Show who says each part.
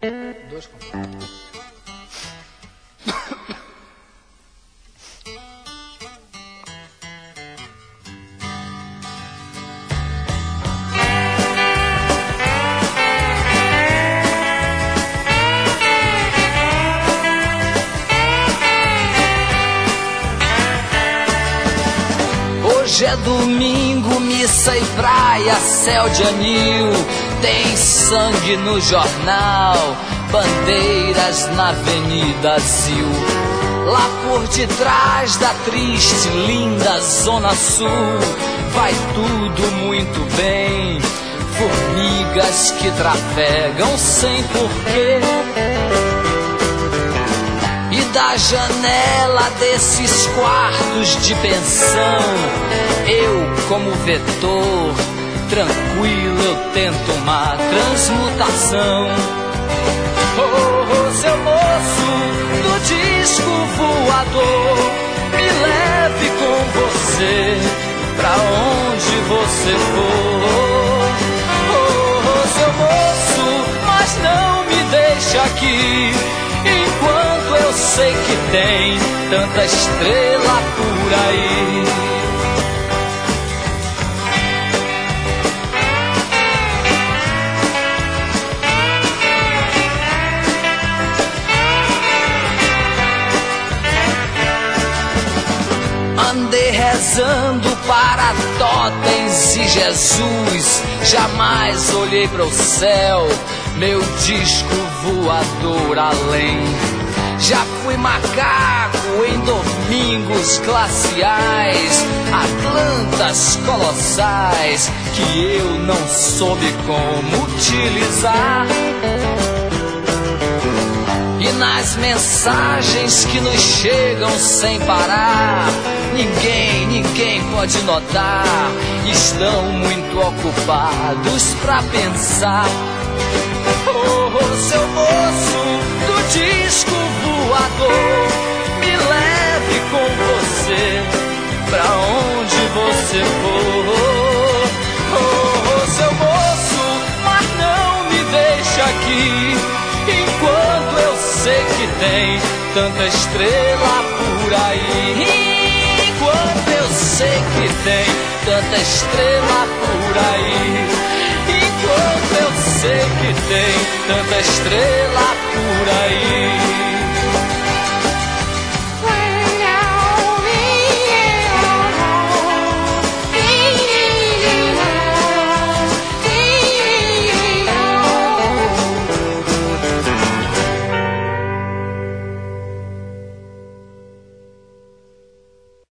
Speaker 1: Dois compassos.
Speaker 2: Hoje é domingo, missa e praia, céu de anil. Tem sangue no jornal, bandeiras na Avenida Zil. Lá por detrás da triste, linda Zona Sul, vai tudo muito bem. Formigas que trafegam sem porquê. E da janela desses quartos de pensão, eu como vetor, tranquilo eu tento uma transmutação. Oh, seu moço do disco voador, me leve com você pra onde você for. Oh, seu moço, mas não me deixe aqui, enquanto eu sei que tem tanta estrela por aí. Andei rezando para totens e Jesus, jamais olhei para o céu, meu disco voador além. Já fui macaco em domingos glaciais, Atlantas colossais que eu não soube como utilizar. E nas mensagens que nos chegam sem parar, ninguém pode notar, estão muito ocupados pra pensar. Oh, seu moço do disco voador, me leve com você pra onde você for. Oh, seu moço, mas não me deixe aqui, enquanto eu sei que tem tanta estrela por aí. Enquanto eu sei que tem tanta estrela por aí. Enquanto eu sei que tem tanta estrela por aí.